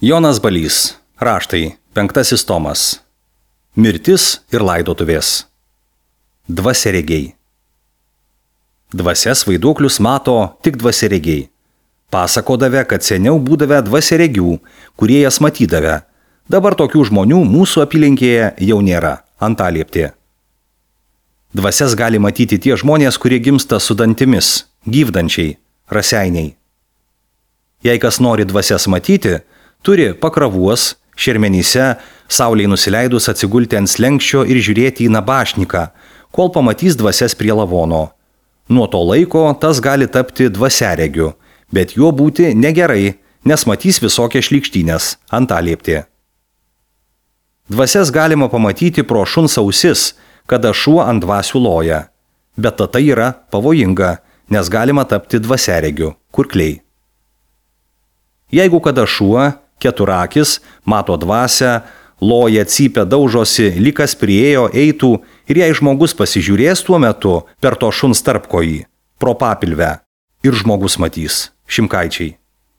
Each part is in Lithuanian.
Jonas Balys. Raštai. 5 tomas. Mirtis ir laidotuvės. Dvasiaregiai. Dvasias vaiduoklius mato tik dvasiaregiai. Pasakodavę, kad seniau būdavę dvasiaregių, kurie jas matydavę. Dabar tokių žmonių mūsų apylinkėje jau nėra. Antalieptė. Dvasias gali matyti tie žmonės, kurie gimsta su dantimis, gyvdančiai, raseiniai. Jei kas nori dvasias matyti, turi pakravuos, šermenyse, saulei nusileidus atsigulti ant slenkščio ir žiūrėti į nabašniką, kol pamatys dvasias prie lavono. Nuo to laiko tas gali tapti dvasiaregiu, bet juo būti negerai, nes matys visokias šlykštynės. Antalieptė. Dvasias galima pamatyti pro šuns ausis, kada šuo ant dvasių loja. Bet tai yra pavojinga, nes galima tapti dvasiaregiu. Kurkliai. Jeigu kada šuo, keturakis, mato dvasią, loja, cypia, daužosi, likas priėjo, eitų ir jei žmogus pasižiūrės tuo metu per to šuns tarpkojį, pro papilvę, ir žmogus matys. Šimkaičiai.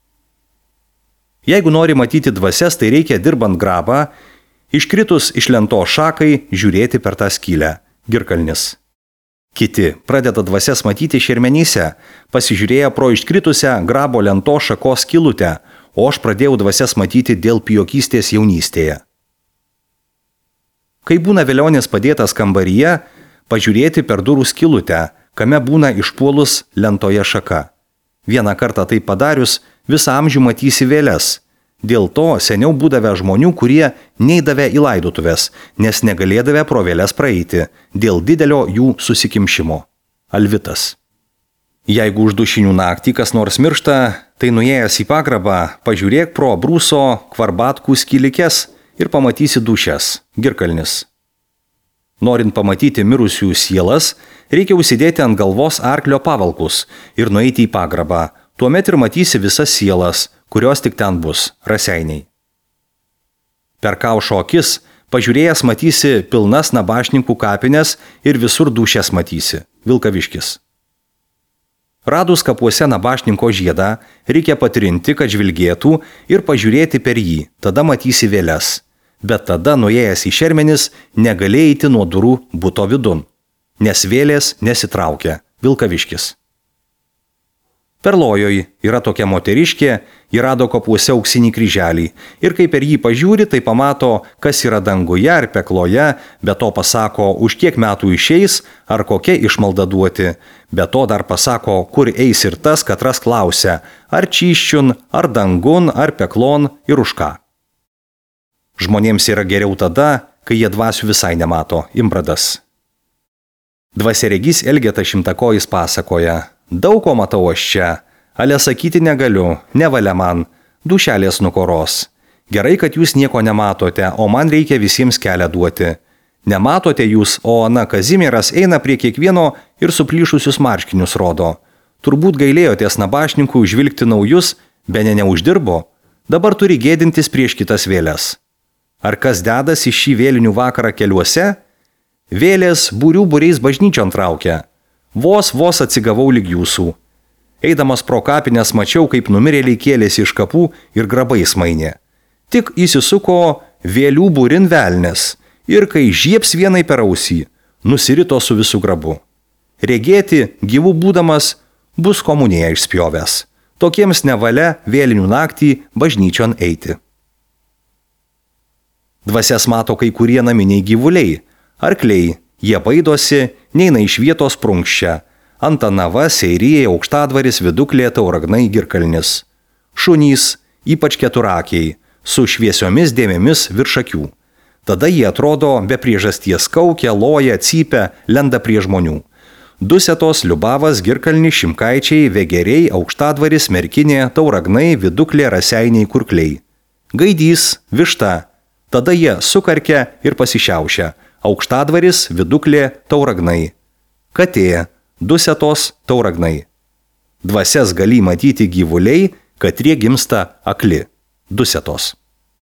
Jeigu nori matyti dvasias, tai reikia dirbant grabą, iškritus iš lentos šakai žiūrėti per tą skylę. Girkalnis. Kiti pradeda dvasias matyti šermenyse, pasižiūrėję pro iškritusią grabo lentos šakos skylutę, o aš pradėjau dvasias matyti dėl pijokystės jaunystėje. Kai būna velionis padėtas kambaryje, pažiūrėti per durų skylutę, kame būna išpuolus lentoje šaka. Vieną kartą tai padarius, visą amžių matysi vėles. Dėl to seniau būdavę žmonių, kurie neidavę į laidotuvės, nes negalėdavę pro vėles praeiti, dėl didelio jų susikimšimo. Alvitas. Jeigu už dušinių naktį kas nors miršta, tai nuėjęs į pagrabą, pažiūrėk pro brūso kvarbatkų skylikes ir pamatysi dušes. Girkalnis. Norint pamatyti mirusių sielas, reikia užsidėti ant galvos arklio pavalkus ir nueiti į pagrabą. Tuomet ir matysi visas sielas, kurios tik ten bus, raseiniai. Per kaušo akis, pažiūrėjęs matysi pilnas nabašninkų kapines ir visur dušes matysi. Vilkaviškis. Radus kapuose nabašninko žiedą, reikia patrinti, kad žvilgėtų ir pažiūrėti per jį, tada matysi vėles. Bet tada, nuėjęs į šermenis, negalėjai eiti nuo durų buto vidun, nes vėlės nesitraukia. Vilkaviškis. Perlojoj yra tokia moteriškė, ji rado kapuose auksinį kryželį ir kai per jį pažiūri, tai pamato, kas yra danguje ar pekloje, be to pasako, už kiek metų išeis ar kokia išmalda duoti, be to dar pasako, kur eis ir tas, katras klausia, ar čyščiun, ar dangun, ar peklon ir už ką. Žmonėms yra geriau tada, kai jie dvasių visai nemato. Imbradas. Dvasiaregys Elgetas Šimtakojis pasakoja, daug ko matau aš čia, ale sakyti negaliu, nevalia man, dušelės nukoros. Gerai, kad jūs nieko nematote, o man reikia visiems kelią duoti. Nematote jūs, o Ana Kazimieras eina prie kiekvieno ir suplyšusius marškinius rodo. Turbūt gailėjotės nabašninkų žvilgti naujus, be neuždirbo, dabar turi gėdintis prieš kitas vėles. Ar kas dedasi šį vėlinių vakarą keliuose? Vėlės būrių būriais bažnyčion traukia. Vos atsigavau lyg jūsų. Eidamas pro kapines mačiau, kaip numirėliai kėlėsi iš kapų ir grabais mainė. Tik įsisuko vėlių būrin velnes ir kai žieps vienai per ausį, nusirito su visų grabu. Regėti, gyvų būdamas, bus komuniją išspjovęs. Tokiems nevalia vėlinių naktį bažnyčion eiti. Dvasias mato kai kurie naminiai gyvuliai, arkliai, jie baidosi, neina iš vietos prunkščia. Antanava, Seirijai, Aukštadvaris, Viduklė, Tauragnai, Girkalnis. Šunys, ypač keturakiai, su šviesiomis dėmėmis virš akių. Tada jie atrodo be priežasties kaukia, loja, cypia, lenda prie žmonių. Dusetos, Liubavas, Girkalnis, Šimkaičiai, Vegeriai, Aukštadvaris, Merkinė, Tauragnai, Viduklė, Raseiniai, Kurkliai. Gaidys, višta. Tada jie sukarkia ir pasišiaušia. Aukštadvaris, Viduklė, Tauragnai. Katė, Dusetos, Tauragnai. Dvasias gali matyti gyvuliai, katrie gimsta akli. Dusetos.